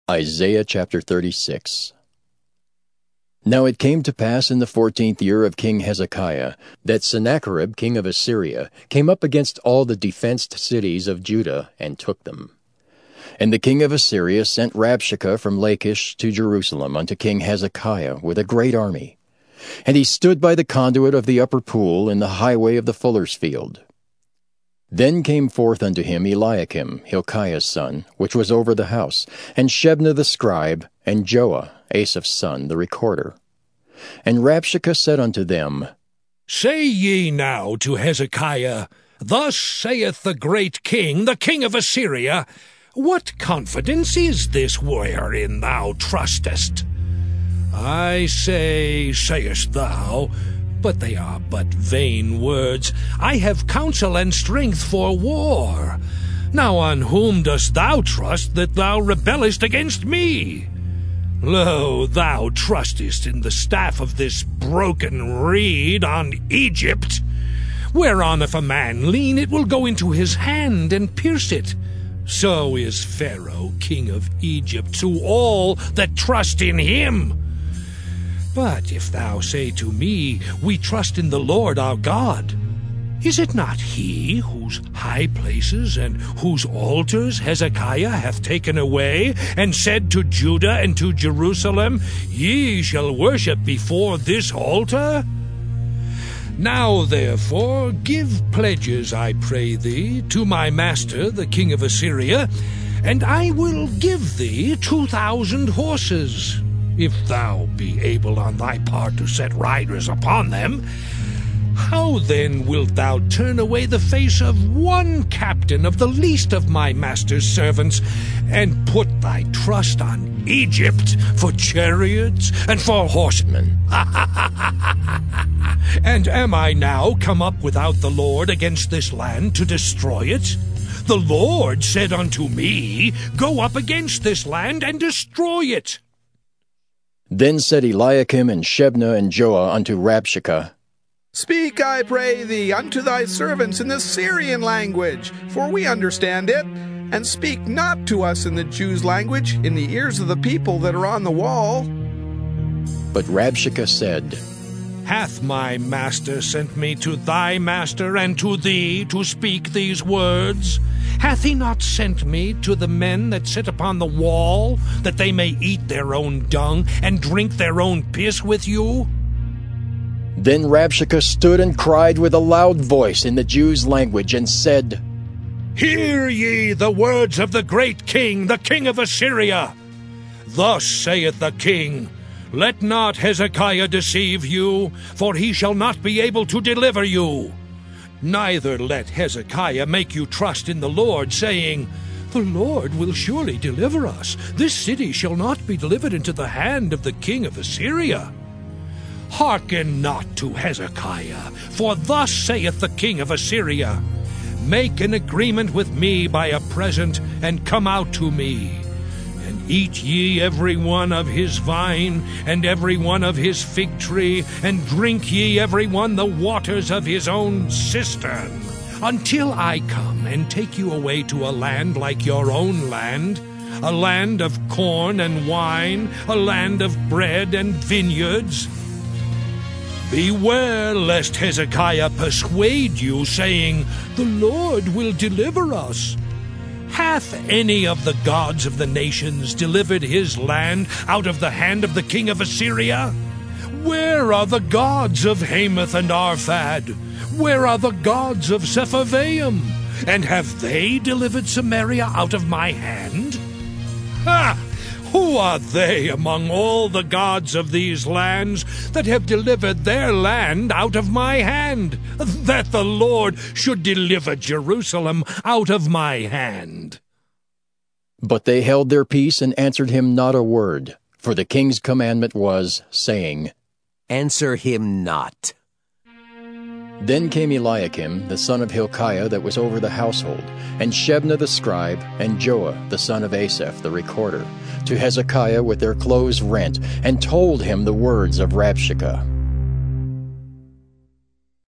Isaiah chapter 36. Now it came to pass in the 14th year of King Hezekiah, that Sennacherib king of Assyria came up against all the defenced cities of Judah, and took them. And the king of Assyria sent Rabshakeh from Lachish to Jerusalem unto King Hezekiah with a great army. And he stood by the conduit of the upper pool in the highway of the fuller's field. Then came forth unto him Eliakim, Hilkiah's son, which was over the house, and Shebna the scribe, and Joah, Asaph's son, the recorder. And Rabshakeh said unto them, Say ye now to Hezekiah, Thus saith the great king, the king of Assyria, What confidence is this wherein thou trustest? I say, sayest thou, but they are but vain words. I have counsel and strength for war. Now on whom dost thou trust that thou rebellest against me? Lo, thou trustest in the staff of this broken reed on Egypt, whereon if a man lean, it will go into his hand and pierce it. So is Pharaoh, king of Egypt, to all that trust in him. But if thou say to me, We trust in the Lord our God, is it not he whose high places and whose altars Hezekiah hath taken away, and said to Judah and to Jerusalem, Ye shall worship before this altar? Now therefore give pledges, I pray thee, to my master the king of Assyria, and I will give thee 2,000 horses. If thou be able on thy part to set riders upon them, how then wilt thou turn away the face of one captain of the least of my master's servants, and put thy trust on Egypt for chariots and for horsemen? And am I now come up without the Lord against this land to destroy it? The Lord said unto me, Go up against this land and destroy it. Then said Eliakim and Shebna and Joah unto Rabshakeh, Speak, I pray thee, unto thy servants in the Syrian language, for we understand it, and speak not to us in the Jews' language, in the ears of the people that are on the wall. But Rabshakeh said, Hath my master sent me to thy master and to thee to speak these words? Hath he not sent me to the men that sit upon the wall, that they may eat their own dung and drink their own piss with you? Then Rabshakeh stood and cried with a loud voice in the Jews' language, and said, Hear ye the words of the great king, the king of Assyria. Thus saith the king, Let not Hezekiah deceive you, for he shall not be able to deliver you. Neither let Hezekiah make you trust in the Lord, saying, The Lord will surely deliver us. This city shall not be delivered into the hand of the king of Assyria. Hearken not to Hezekiah, for thus saith the king of Assyria, Make an agreement with me by a present, and come out to me. And eat ye every one of his vine, and every one of his fig tree, and drink ye every one the waters of his own cistern, until I come and take you away to a land like your own land, a land of corn and wine, a land of bread and vineyards. Beware lest Hezekiah persuade you, saying, The Lord will deliver us. Hath any of the gods of the nations delivered his land out of the hand of the king of Assyria? Where are the gods of Hamath and Arphad? Where are the gods of Sepharvaim? And have they delivered Samaria out of my hand? Ha! Who are they among all the gods of these lands that have delivered their land out of my hand, that the Lord should deliver Jerusalem out of my hand? But they held their peace and answered him not a word, for the king's commandment was, saying, Answer him not. Then came Eliakim, the son of Hilkiah that was over the household, and Shebna the scribe, and Joah the son of Asaph the recorder, to Hezekiah with their clothes rent, and told him the words of Rabshakeh.